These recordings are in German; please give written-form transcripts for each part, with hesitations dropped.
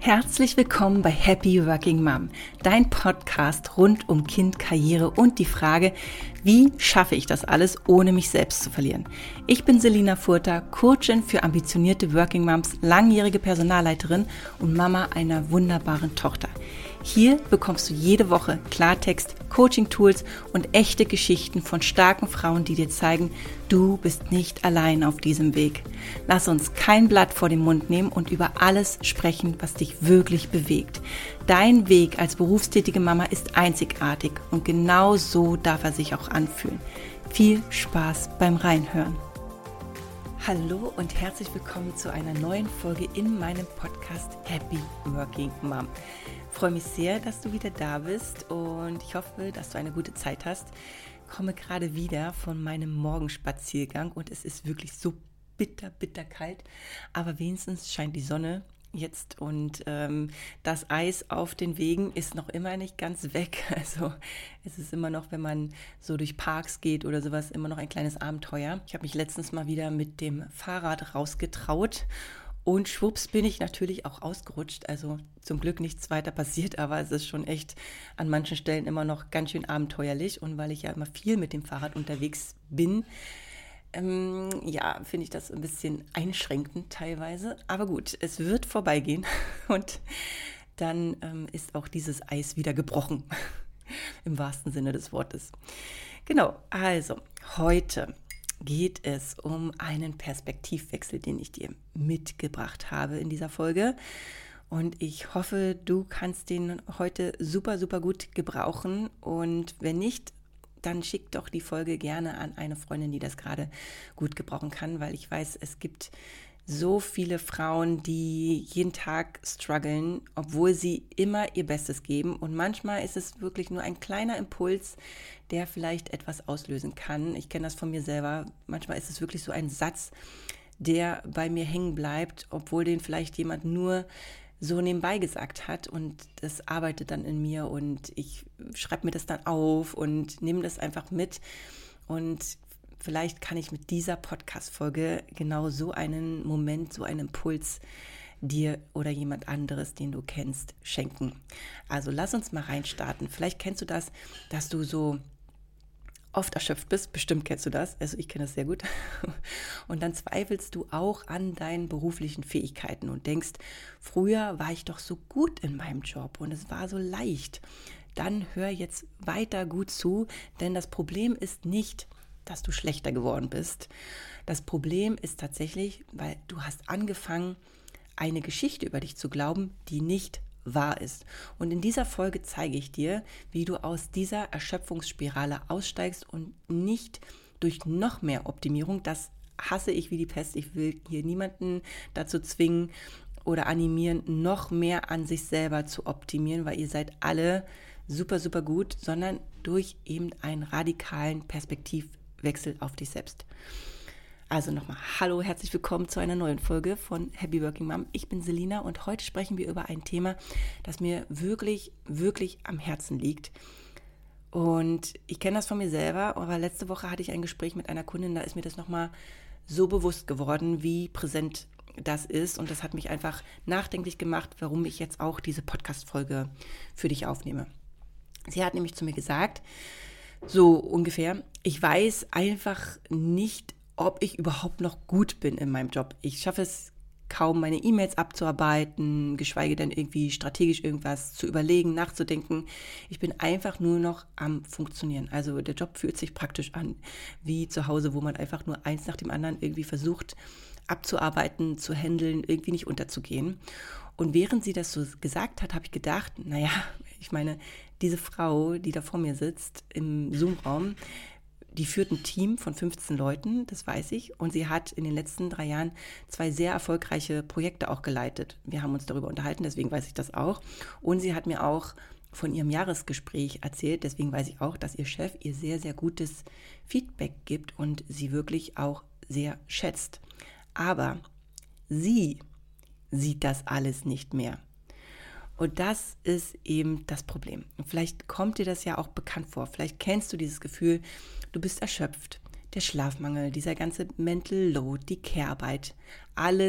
Herzlich willkommen bei Happy Working Mom, dein Podcast rund um Kind, Karriere und die Frage, wie schaffe ich das alles, ohne mich selbst zu verlieren. Ich bin Selina Furter, Coachin für ambitionierte Working Moms, langjährige Personalleiterin und Mama einer wunderbaren Tochter. Hier bekommst du jede Woche Klartext, Coaching-Tools und echte Geschichten von starken Frauen, die dir zeigen, du bist nicht allein auf diesem Weg. Lass uns kein Blatt vor den Mund nehmen und über alles sprechen, was dich wirklich bewegt. Dein Weg als berufstätige Mama ist einzigartig und genau so darf er sich auch anfühlen. Viel Spaß beim Reinhören. Hallo und herzlich willkommen zu einer neuen Folge in meinem Podcast Happy Working Mom. Ich freue mich sehr, dass du wieder da bist und ich hoffe, dass du eine gute Zeit hast. Ich komme gerade wieder von meinem Morgenspaziergang und es ist wirklich so bitter kalt, aber wenigstens scheint die Sonne jetzt und das Eis auf den Wegen ist noch immer nicht ganz weg. Also es ist immer noch, wenn man so durch Parks geht oder sowas, immer noch ein kleines Abenteuer. Ich habe mich letztens mal wieder mit dem Fahrrad rausgetraut. Und schwupps bin ich natürlich auch ausgerutscht, also zum Glück nichts weiter passiert, aber es ist schon echt an manchen Stellen immer noch ganz schön abenteuerlich. Und weil ich ja immer viel mit dem Fahrrad unterwegs bin, finde ich das ein bisschen einschränkend teilweise. Aber gut, es wird vorbeigehen und dann ist auch dieses Eis wieder gebrochen, im wahrsten Sinne des Wortes. Genau, also heute geht es um einen Perspektivwechsel, den ich dir mitgebracht habe in dieser Folge. Und ich hoffe, du kannst den heute super gut gebrauchen. Und wenn nicht, dann schick doch die Folge gerne an eine Freundin, die das gerade gut gebrauchen kann, weil ich weiß, es gibt so viele Frauen, die jeden Tag strugglen, obwohl sie immer ihr Bestes geben. Und manchmal ist es wirklich nur ein kleiner Impuls, der vielleicht etwas auslösen kann. Ich kenne das von mir selber. Manchmal ist es wirklich so ein Satz, der bei mir hängen bleibt, obwohl den vielleicht jemand nur so nebenbei gesagt hat. Und das arbeitet dann in mir und ich schreibe mir das dann auf und nehme das einfach mit. Und vielleicht kann ich mit dieser Podcast-Folge genau so einen Moment, so einen Impuls dir oder jemand anderes, den du kennst, schenken. Also lass uns mal reinstarten. Vielleicht kennst du das, dass du so oft erschöpft bist. Bestimmt kennst du das. Also ich kenne das sehr gut. Und dann zweifelst du auch an deinen beruflichen Fähigkeiten und denkst, früher war ich doch so gut in meinem Job und es war so leicht. Dann hör jetzt weiter gut zu, denn das Problem ist nicht, dass du schlechter geworden bist. Das Problem ist tatsächlich, weil du hast angefangen, eine Geschichte über dich zu glauben, die nicht wahr ist. Und in dieser Folge zeige ich dir, wie du aus dieser Erschöpfungsspirale aussteigst und nicht durch noch mehr Optimierung, das hasse ich wie die Pest, ich will hier niemanden dazu zwingen oder animieren, noch mehr an sich selber zu optimieren, weil ihr seid alle super gut, sondern durch eben einen radikalen Perspektivwechsel auf dich selbst. Also nochmal, hallo, herzlich willkommen zu einer neuen Folge von Happy Working Mom. Ich bin Selina und heute sprechen wir über ein Thema, das mir wirklich am Herzen liegt. Und ich kenne das von mir selber, aber letzte Woche hatte ich ein Gespräch mit einer Kundin, da ist mir das nochmal so bewusst geworden, wie präsent das ist. Und das hat mich einfach nachdenklich gemacht, warum ich jetzt auch diese Podcast-Folge für dich aufnehme. Sie hat nämlich zu mir gesagt, so ungefähr, ich weiß einfach nicht, ob ich überhaupt noch gut bin in meinem Job. Ich schaffe es kaum, meine E-Mails abzuarbeiten, geschweige denn irgendwie strategisch irgendwas zu überlegen, nachzudenken. Ich bin einfach nur noch am Funktionieren. Also der Job fühlt sich praktisch an wie zu Hause, wo man einfach nur eins nach dem anderen irgendwie versucht abzuarbeiten, zu handeln, irgendwie nicht unterzugehen. Und während sie das so gesagt hat, habe ich gedacht, ich meine, diese Frau, die da vor mir sitzt im Zoom-Raum, die führt ein Team von 15 Leuten, das weiß ich. Und sie hat in den letzten 3 Jahren 2 sehr erfolgreiche Projekte auch geleitet. Wir haben uns darüber unterhalten, deswegen weiß ich das auch. Und sie hat mir auch von ihrem Jahresgespräch erzählt, deswegen weiß ich auch, dass ihr Chef ihr sehr gutes Feedback gibt und sie wirklich auch sehr schätzt. Aber sie sieht das alles nicht mehr. Und das ist eben das Problem. Und vielleicht kommt dir das ja auch bekannt vor. Vielleicht kennst du dieses Gefühl, du bist erschöpft. Der Schlafmangel, dieser ganze Mental Load, die Care-Arbeit, alles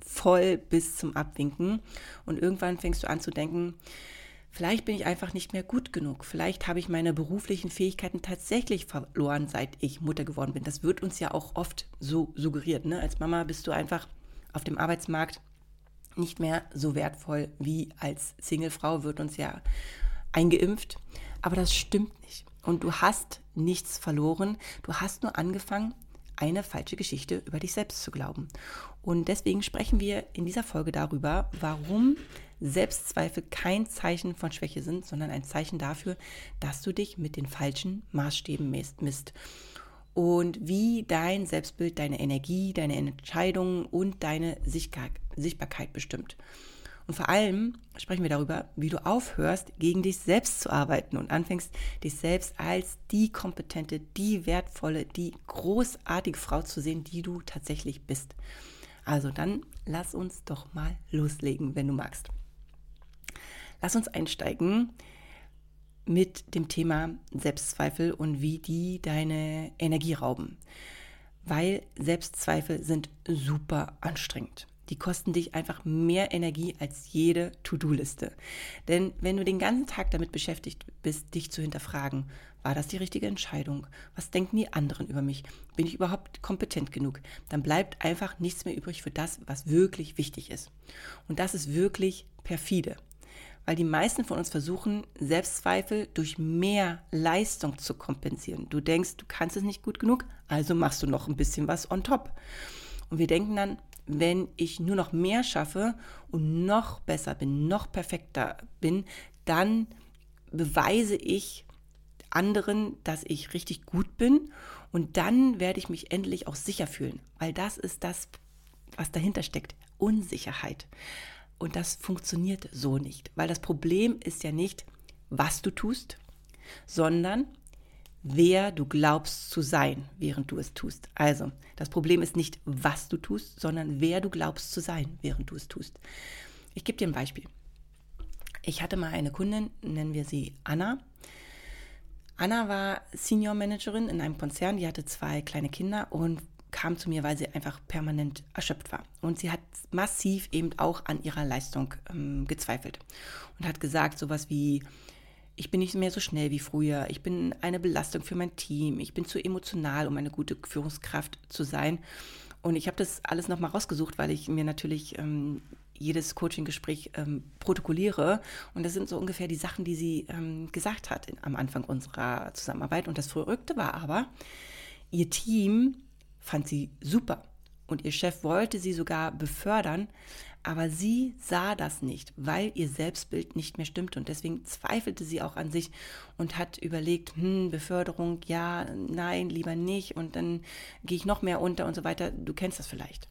voll bis zum Abwinken. Und irgendwann fängst du an zu denken, vielleicht bin ich einfach nicht mehr gut genug. Vielleicht habe ich meine beruflichen Fähigkeiten tatsächlich verloren, seit ich Mutter geworden bin. Das wird uns ja auch oft so suggeriert, ne? Als Mama bist du einfach auf dem Arbeitsmarkt nicht mehr so wertvoll wie als Singlefrau, wird uns ja eingeimpft. Aber das stimmt nicht. Und du hast nichts verloren. Du hast nur angefangen, eine falsche Geschichte über dich selbst zu glauben. Und deswegen sprechen wir in dieser Folge darüber, warum Selbstzweifel kein Zeichen von Schwäche sind, sondern ein Zeichen dafür, dass du dich mit den falschen Maßstäben misst. Und wie dein Selbstbild, deine Energie, deine Entscheidungen und deine Sichtbarkeit bestimmt. Und vor allem sprechen wir darüber, wie du aufhörst, gegen dich selbst zu arbeiten und anfängst, dich selbst als die kompetente, die wertvolle, die großartige Frau zu sehen, die du tatsächlich bist. Also dann lass uns doch mal loslegen, wenn du magst. Lass uns einsteigen mit dem Thema Selbstzweifel und wie die deine Energie rauben. Weil Selbstzweifel sind super anstrengend. Die kosten dich einfach mehr Energie als jede To-Do-Liste. Denn wenn du den ganzen Tag damit beschäftigt bist, dich zu hinterfragen, war das die richtige Entscheidung? Was denken die anderen über mich? Bin ich überhaupt kompetent genug? Dann bleibt einfach nichts mehr übrig für das, was wirklich wichtig ist. Und das ist wirklich perfide. Weil die meisten von uns versuchen, Selbstzweifel durch mehr Leistung zu kompensieren. Du denkst, du kannst es nicht gut genug, also machst du noch ein bisschen was on top. Und wir denken dann, wenn ich nur noch mehr schaffe und noch besser bin, noch perfekter bin, dann beweise ich anderen, dass ich richtig gut bin und dann werde ich mich endlich auch sicher fühlen, weil das ist das, was dahinter steckt, Unsicherheit. Und das funktioniert so nicht, weil das Problem ist ja nicht, was du tust, sondern wer du glaubst zu sein, während du es tust. Also, das Problem ist nicht, was du tust, sondern wer du glaubst zu sein, während du es tust. Ich gebe dir ein Beispiel. Ich hatte mal eine Kundin, nennen wir sie Anna. Anna war Senior Managerin in einem Konzern, die hatte 2 kleine Kinder und kam zu mir, weil sie einfach permanent erschöpft war. Und sie hat massiv eben auch an ihrer Leistung gezweifelt und hat gesagt sowas wie, ich bin nicht mehr so schnell wie früher, ich bin eine Belastung für mein Team, ich bin zu emotional, um eine gute Führungskraft zu sein. Und ich habe das alles nochmal rausgesucht, weil ich mir natürlich jedes Coaching-Gespräch protokolliere. Und das sind so ungefähr die Sachen, die sie gesagt hat am Anfang unserer Zusammenarbeit. Und das Verrückte war aber, ihr Team fand sie super und ihr Chef wollte sie sogar befördern, aber sie sah das nicht, weil ihr Selbstbild nicht mehr stimmte und deswegen zweifelte sie auch an sich und hat überlegt, Beförderung, ja, nein, lieber nicht und dann gehe ich noch mehr unter und so weiter. Du kennst das vielleicht.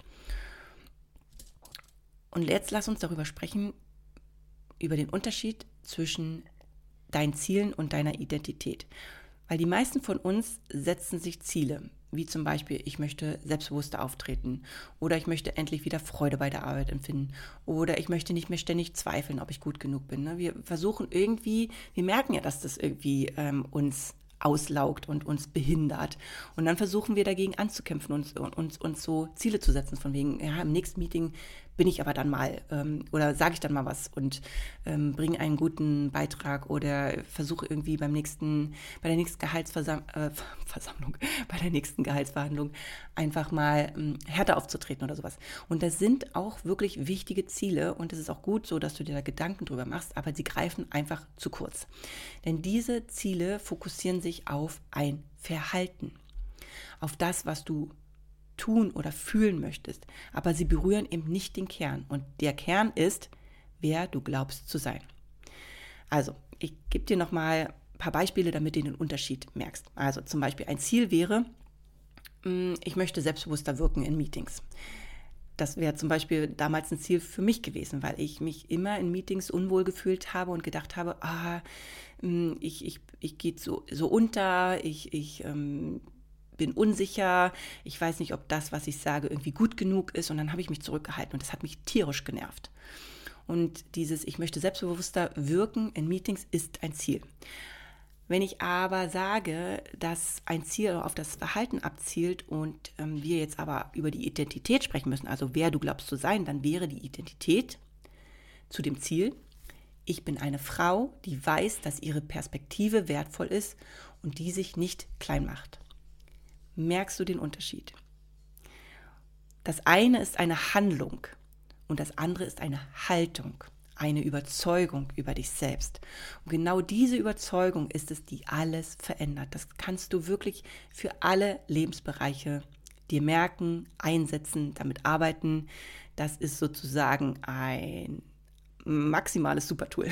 Und jetzt lass uns darüber sprechen, über den Unterschied zwischen deinen Zielen und deiner Identität. Weil die meisten von uns setzen sich Ziele, wie zum Beispiel, ich möchte selbstbewusster auftreten oder ich möchte endlich wieder Freude bei der Arbeit empfinden oder ich möchte nicht mehr ständig zweifeln, ob ich gut genug bin. Wir versuchen irgendwie, wir merken ja, dass das irgendwie uns auslaugt und uns behindert. Und dann versuchen wir dagegen anzukämpfen und uns so Ziele zu setzen, von wegen, ja, im nächsten Meeting bin ich aber dann mal oder sage ich dann mal was und bringe einen guten Beitrag oder versuche irgendwie bei der nächsten Gehaltsverhandlung einfach mal härter aufzutreten oder sowas. Und das sind auch wirklich wichtige Ziele und es ist auch gut so, dass du dir da Gedanken drüber machst, aber sie greifen einfach zu kurz. Denn diese Ziele fokussieren sich auf ein Verhalten, auf das, was du tun oder fühlen möchtest, aber sie berühren eben nicht den Kern. Und der Kern ist, wer du glaubst zu sein. Also, ich gebe dir nochmal ein paar Beispiele, damit du den Unterschied merkst. Also zum Beispiel ein Ziel wäre, ich möchte selbstbewusster wirken in Meetings. Das wäre zum Beispiel damals ein Ziel für mich gewesen, weil ich mich immer in Meetings unwohl gefühlt habe und gedacht habe, ich gehe so unter, ich bin unsicher, ich weiß nicht, ob das, was ich sage, irgendwie gut genug ist und dann habe ich mich zurückgehalten und das hat mich tierisch genervt. Und dieses, ich möchte selbstbewusster wirken in Meetings ist ein Ziel. Wenn ich aber sage, dass ein Ziel auf das Verhalten abzielt und wir jetzt aber über die Identität sprechen müssen, also wer du glaubst zu sein, dann wäre die Identität zu dem Ziel: Ich bin eine Frau, die weiß, dass ihre Perspektive wertvoll ist und die sich nicht klein macht. Merkst du den Unterschied? Das eine ist eine Handlung und das andere ist eine Haltung, eine Überzeugung über dich selbst. Und genau diese Überzeugung ist es, die alles verändert. Das kannst du wirklich für alle Lebensbereiche dir merken, einsetzen, damit arbeiten. Das ist sozusagen ein maximales Supertool.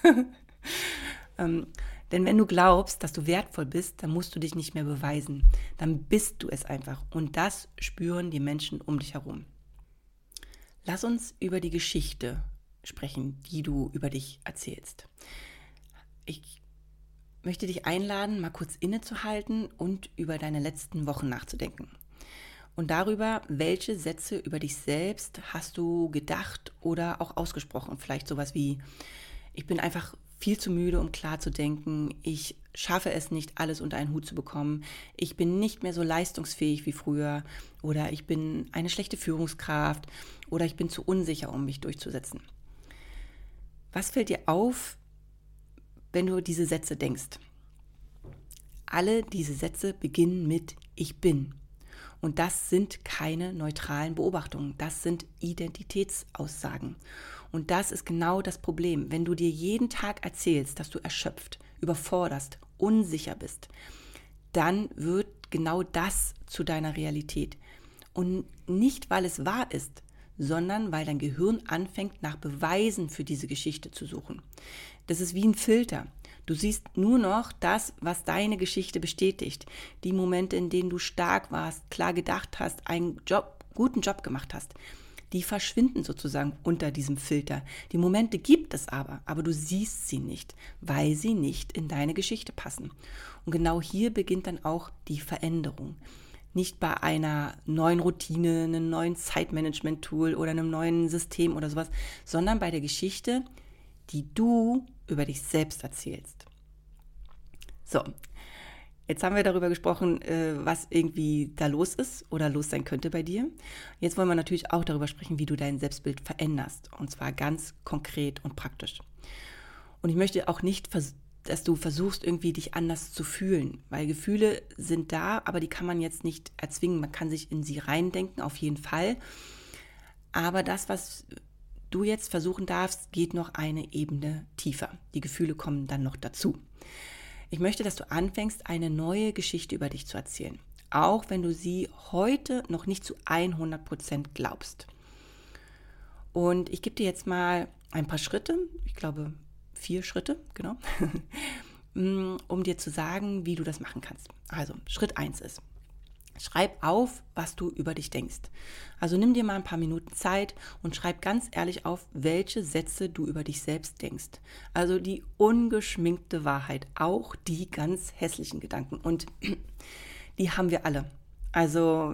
Denn wenn du glaubst, dass du wertvoll bist, dann musst du dich nicht mehr beweisen. Dann bist du es einfach. Und das spüren die Menschen um dich herum. Lass uns über die Geschichte sprechen, die du über dich erzählst. Ich möchte dich einladen, mal kurz innezuhalten und über deine letzten Wochen nachzudenken. Und darüber, welche Sätze über dich selbst hast du gedacht oder auch ausgesprochen. Vielleicht sowas wie: Ich bin einfach viel zu müde, um klar zu denken. Ich schaffe es nicht, alles unter einen Hut zu bekommen. Ich bin nicht mehr so leistungsfähig wie früher. Oder ich bin eine schlechte Führungskraft. Oder ich bin zu unsicher, um mich durchzusetzen. Was fällt dir auf, wenn du diese Sätze denkst? Alle diese Sätze beginnen mit Ich bin. Und das sind keine neutralen Beobachtungen, das sind Identitätsaussagen. Und das ist genau das Problem. Wenn du dir jeden Tag erzählst, dass du erschöpft, überforderst, unsicher bist, dann wird genau das zu deiner Realität. Und nicht, weil es wahr ist, sondern weil dein Gehirn anfängt, nach Beweisen für diese Geschichte zu suchen. Das ist wie ein Filter. Du siehst nur noch das, was deine Geschichte bestätigt. Die Momente, in denen du stark warst, klar gedacht hast, einen guten Job gemacht hast, die verschwinden sozusagen unter diesem Filter. Die Momente gibt es aber du siehst sie nicht, weil sie nicht in deine Geschichte passen. Und genau hier beginnt dann auch die Veränderung. Nicht bei einer neuen Routine, einem neuen Zeitmanagement-Tool oder einem neuen System oder sowas, sondern bei der Geschichte, die du über dich selbst erzählst. So, jetzt haben wir darüber gesprochen, was irgendwie da los ist oder los sein könnte bei dir. Jetzt wollen wir natürlich auch darüber sprechen, wie du dein Selbstbild veränderst. Und zwar ganz konkret und praktisch. Und ich möchte auch nicht, dass du versuchst, irgendwie dich anders zu fühlen. Weil Gefühle sind da, aber die kann man jetzt nicht erzwingen. Man kann sich in sie reindenken, auf jeden Fall. Aber das, was du jetzt versuchen darfst, geht noch eine Ebene tiefer. Die Gefühle kommen dann noch dazu. Ich möchte, dass du anfängst, eine neue Geschichte über dich zu erzählen. Auch wenn du sie heute noch nicht zu 100% glaubst. Und ich gebe dir jetzt mal ein paar Schritte, ich glaube 4 Schritte, genau, um dir zu sagen, wie du das machen kannst. Also Schritt 1 ist: Schreib auf, was du über dich denkst. Also nimm dir mal ein paar Minuten Zeit und schreib ganz ehrlich auf, welche Sätze du über dich selbst denkst. Also die ungeschminkte Wahrheit, auch die ganz hässlichen Gedanken. Und die haben wir alle. Also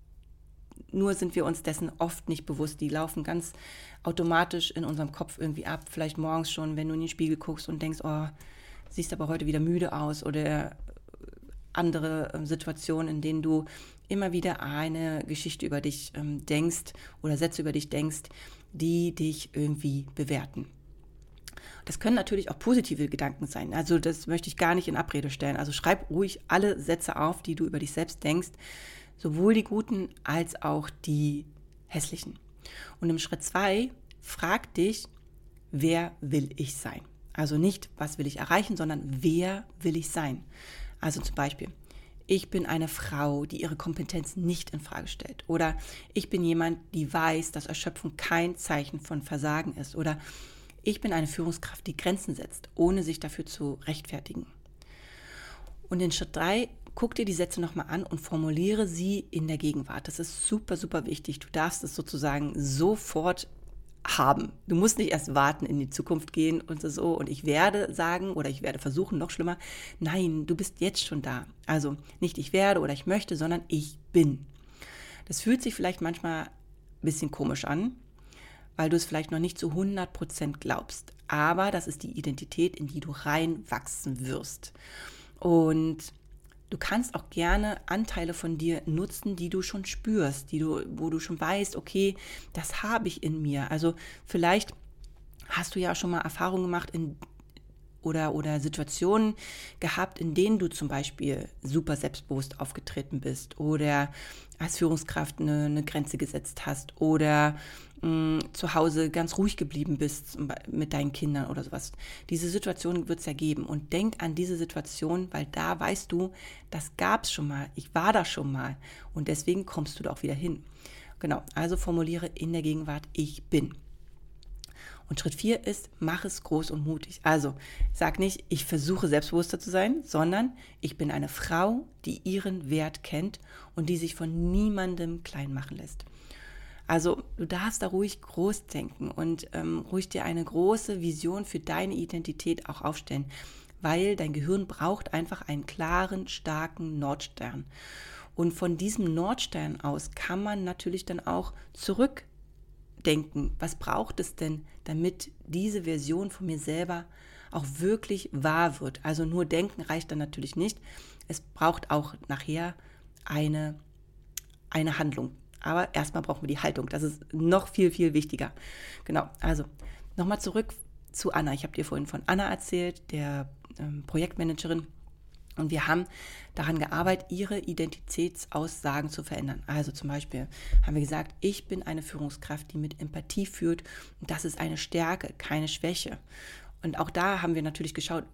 nur sind wir uns dessen oft nicht bewusst. Die laufen ganz automatisch in unserem Kopf irgendwie ab. Vielleicht morgens schon, wenn du in den Spiegel guckst und denkst, oh, siehst aber heute wieder müde aus, oder andere Situationen, in denen du immer wieder eine Geschichte über dich denkst oder Sätze über dich denkst, die dich irgendwie bewerten. Das können natürlich auch positive Gedanken sein. Also das möchte ich gar nicht in Abrede stellen. Also schreib ruhig alle Sätze auf, die du über dich selbst denkst, sowohl die guten als auch die hässlichen. Und im Schritt 2 frag dich, wer will ich sein? Also nicht, was will ich erreichen, sondern wer will ich sein? Also zum Beispiel, ich bin eine Frau, die ihre Kompetenz nicht in Frage stellt. Oder ich bin jemand, die weiß, dass Erschöpfung kein Zeichen von Versagen ist. Oder ich bin eine Führungskraft, die Grenzen setzt, ohne sich dafür zu rechtfertigen. Und in Schritt 3, guck dir die Sätze nochmal an und formuliere sie in der Gegenwart. Das ist super, super wichtig. Du darfst es sozusagen sofort haben. Du musst nicht erst warten, in die Zukunft gehen und so. Und ich werde sagen oder ich werde versuchen, noch schlimmer. Nein, du bist jetzt schon da. Also nicht ich werde oder ich möchte, sondern ich bin. Das fühlt sich vielleicht manchmal ein bisschen komisch an, weil du es vielleicht noch nicht zu 100% glaubst. Aber das ist die Identität, in die du reinwachsen wirst. Und du kannst auch gerne Anteile von dir nutzen, die du schon spürst, wo du schon weißt, okay, das habe ich in mir. Also vielleicht hast du ja schon mal Erfahrungen gemacht oder Situationen gehabt, in denen du zum Beispiel super selbstbewusst aufgetreten bist oder als Führungskraft eine Grenze gesetzt hast oder zu Hause ganz ruhig geblieben bist mit deinen Kindern oder sowas. Diese Situation wird es ja geben und denk an diese Situation, weil da weißt du, das gab es schon mal, ich war da schon mal und deswegen kommst du da auch wieder hin. Genau, also formuliere in der Gegenwart, ich bin. Und Schritt 4 ist, mach es groß und mutig. Also sag nicht, ich versuche selbstbewusster zu sein, sondern ich bin eine Frau, die ihren Wert kennt und die sich von niemandem klein machen lässt. Also du darfst da ruhig groß denken und ruhig dir eine große Vision für deine Identität auch aufstellen, weil dein Gehirn braucht einfach einen klaren, starken Nordstern. Und von diesem Nordstern aus kann man natürlich dann auch zurückdenken, was braucht es denn, damit diese Version von mir selber auch wirklich wahr wird. Also nur denken reicht dann natürlich nicht. Es braucht auch nachher eine Handlung. Aber erstmal brauchen wir die Haltung. Das ist noch viel, viel wichtiger. Genau, also nochmal zurück zu Anna. Ich habe dir vorhin von Anna erzählt, der Projektmanagerin. Und wir haben daran gearbeitet, ihre Identitätsaussagen zu verändern. Also zum Beispiel haben wir gesagt, ich bin eine Führungskraft, die mit Empathie führt. Und das ist eine Stärke, keine Schwäche. Und auch da haben wir natürlich geschaut,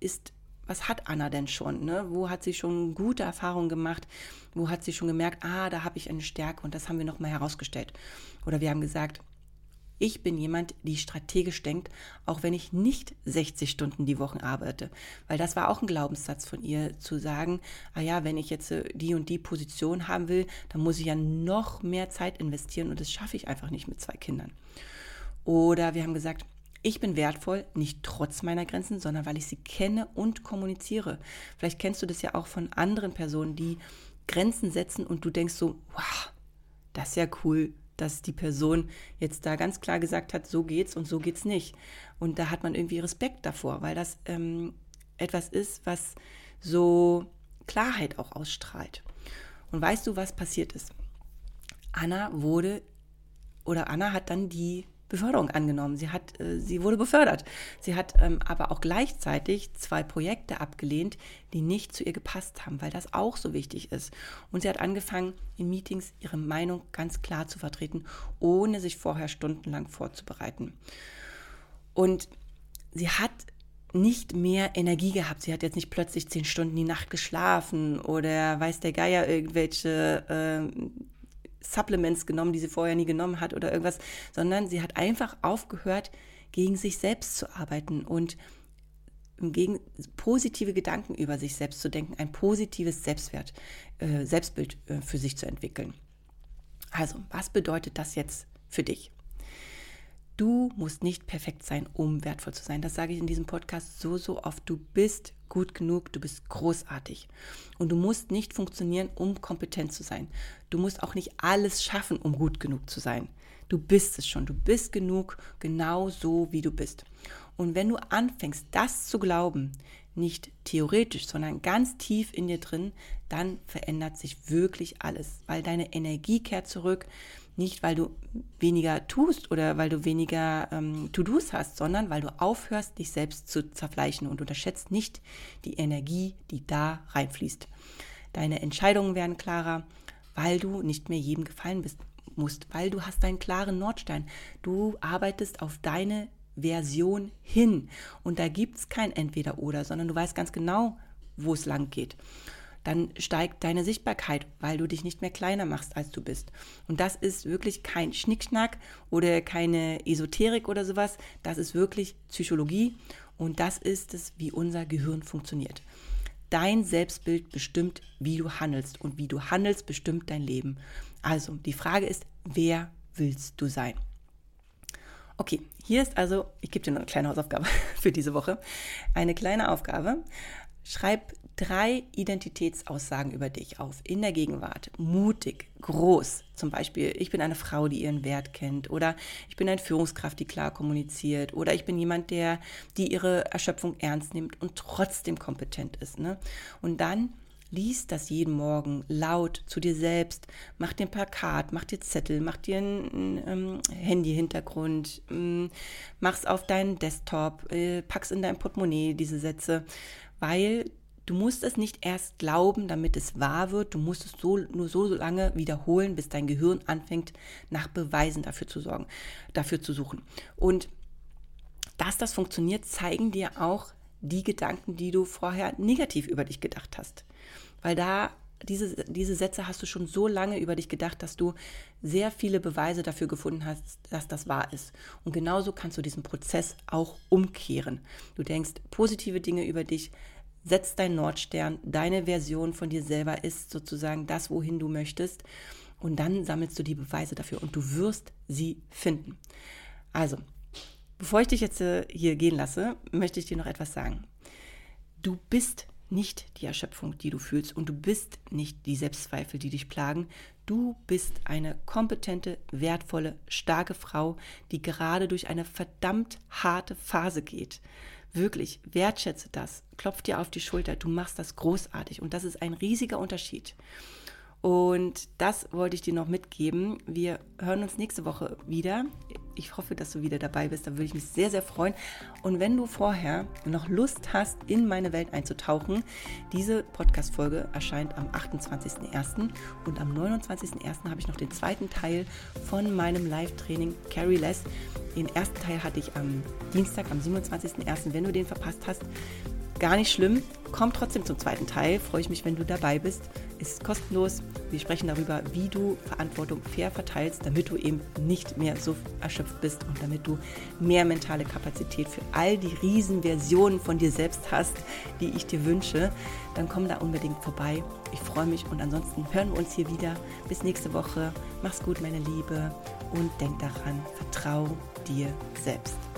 was hat Anna denn schon? Ne? Wo hat sie schon gute Erfahrungen gemacht? Wo hat sie schon gemerkt, da habe ich eine Stärke und das haben wir nochmal herausgestellt. Oder wir haben gesagt, ich bin jemand, die strategisch denkt, auch wenn ich nicht 60 Stunden die Woche arbeite. Weil das war auch ein Glaubenssatz von ihr, zu sagen, wenn ich jetzt die und die Position haben will, dann muss ich ja noch mehr Zeit investieren und das schaffe ich einfach nicht mit 2 Kindern. Oder wir haben gesagt, ich bin wertvoll, nicht trotz meiner Grenzen, sondern weil ich sie kenne und kommuniziere. Vielleicht kennst du das ja auch von anderen Personen, die Grenzen setzen und du denkst so, wow, das ist ja cool, dass die Person jetzt da ganz klar gesagt hat, so geht's und so geht's nicht. Und da hat man irgendwie Respekt davor, weil das etwas ist, was so Klarheit auch ausstrahlt. Und weißt du, was passiert ist? Anna hat dann die Beförderung angenommen. Sie wurde befördert. Sie hat aber auch gleichzeitig 2 Projekte abgelehnt, die nicht zu ihr gepasst haben, weil das auch so wichtig ist. Und sie hat angefangen, in Meetings ihre Meinung ganz klar zu vertreten, ohne sich vorher stundenlang vorzubereiten. Und sie hat nicht mehr Energie gehabt. Sie hat jetzt nicht plötzlich 10 Stunden die Nacht geschlafen oder weiß der Geier irgendwelche Supplements genommen, die sie vorher nie genommen hat oder irgendwas, sondern sie hat einfach aufgehört, gegen sich selbst zu arbeiten und gegen positive Gedanken über sich selbst zu denken, ein positives Selbstbild für sich zu entwickeln. Also, was bedeutet das jetzt für dich? Du musst nicht perfekt sein, um wertvoll zu sein. Das sage ich in diesem Podcast so oft. Du bist gut genug, du bist großartig. Und du musst nicht funktionieren, um kompetent zu sein. Du musst auch nicht alles schaffen, um gut genug zu sein. Du bist es schon. Du bist genug, genau so, wie du bist. Und wenn du anfängst, das zu glauben, nicht theoretisch, sondern ganz tief in dir drin, dann verändert sich wirklich alles, weil deine Energie kehrt zurück, nicht weil du weniger tust oder weil du weniger To-Dos hast, sondern weil du aufhörst, dich selbst zu zerfleischen und unterschätzt nicht die Energie, die da reinfließt. Deine Entscheidungen werden klarer, weil du nicht mehr jedem gefallen musst, weil du hast deinen klaren Nordstern. Du arbeitest auf deine Version hin und da gibt es kein Entweder-Oder, sondern du weißt ganz genau, wo es lang geht. Dann steigt deine Sichtbarkeit, weil du dich nicht mehr kleiner machst, als du bist. Und das ist wirklich kein Schnickschnack oder keine Esoterik oder sowas. Das ist wirklich Psychologie und das ist es, wie unser Gehirn funktioniert. Dein Selbstbild bestimmt, wie du handelst und wie du handelst, bestimmt dein Leben. Also die Frage ist, wer willst du sein? Okay, hier ist also, ich gebe dir noch eine kleine Hausaufgabe für diese Woche. Eine kleine Aufgabe. schreib 3 Identitätsaussagen über dich auf, in der Gegenwart, mutig, groß. Zum Beispiel, ich bin eine Frau, die ihren Wert kennt, oder ich bin eine Führungskraft, die klar kommuniziert, oder ich bin jemand, die ihre Erschöpfung ernst nimmt und trotzdem kompetent ist. Ne? Und dann lies das jeden Morgen laut zu dir selbst, mach dir ein Plakat, mach dir Zettel, mach dir einen Handy-Hintergrund, mach's auf deinen Desktop, pack's in dein Portemonnaie, diese Sätze, weil du musst es nicht erst glauben, damit es wahr wird, du musst es nur so lange wiederholen, bis dein Gehirn anfängt, nach Beweisen dafür zu suchen. Und dass das funktioniert, zeigen dir auch die Gedanken, die du vorher negativ über dich gedacht hast. Weil diese Sätze hast du schon so lange über dich gedacht, dass du sehr viele Beweise dafür gefunden hast, dass das wahr ist. Und genauso kannst du diesen Prozess auch umkehren. Du denkst positive Dinge über dich, setzt deinen Nordstern, deine Version von dir selber ist sozusagen das, wohin du möchtest. Und dann sammelst du die Beweise dafür und du wirst sie finden. Also, bevor ich dich jetzt hier gehen lasse, möchte ich dir noch etwas sagen. Du bist nicht die Erschöpfung, die du fühlst, und du bist nicht die Selbstzweifel, die dich plagen. Du bist eine kompetente, wertvolle, starke Frau, die gerade durch eine verdammt harte Phase geht. Wirklich, wertschätze das, klopf dir auf die Schulter, du machst das großartig und das ist ein riesiger Unterschied. Und das wollte ich dir noch mitgeben. Wir hören uns nächste Woche wieder. Ich hoffe, dass du wieder dabei bist. Da würde ich mich sehr, sehr freuen. Und wenn du vorher noch Lust hast, in meine Welt einzutauchen, diese Podcast-Folge erscheint am 28.01. Und am 29.01. habe ich noch den zweiten Teil von meinem Live-Training Carry Less. Den ersten Teil hatte ich am Dienstag, am 27.01. Wenn du den verpasst hast, gar nicht schlimm. Komm trotzdem zum zweiten Teil. Freue ich mich, wenn du dabei bist. Ist kostenlos. Wir sprechen darüber, wie du Verantwortung fair verteilst, damit du eben nicht mehr so erschöpft bist und damit du mehr mentale Kapazität für all die Riesenversionen von dir selbst hast, die ich dir wünsche. Dann komm da unbedingt vorbei. Ich freue mich und ansonsten hören wir uns hier wieder. Bis nächste Woche. Mach's gut, meine Liebe. Und denk daran, vertrau dir selbst.